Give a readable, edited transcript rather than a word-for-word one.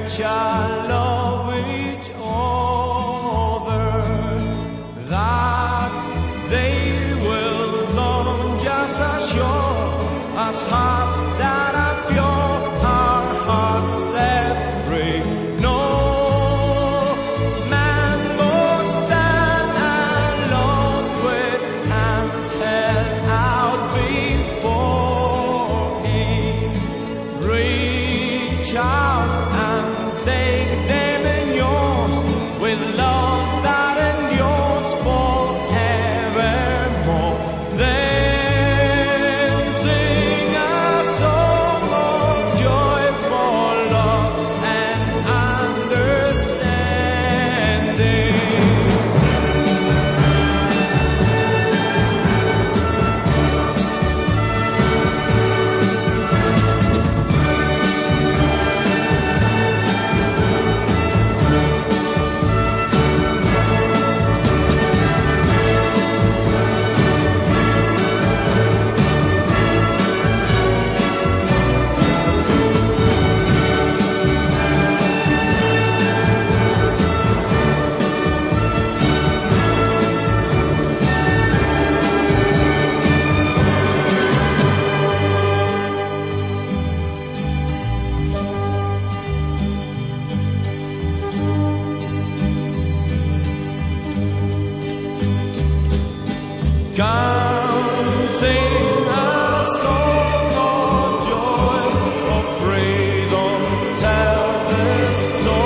shall love each other, that they will love just as sure as hearts that are pure, our hearts set free. No man must stand alone with hands held out before him. Reach out and take them in yours with love that endures forevermore. Then sing a song of joyful love and understanding. Come sing a song of joy, of freedom, tell the story.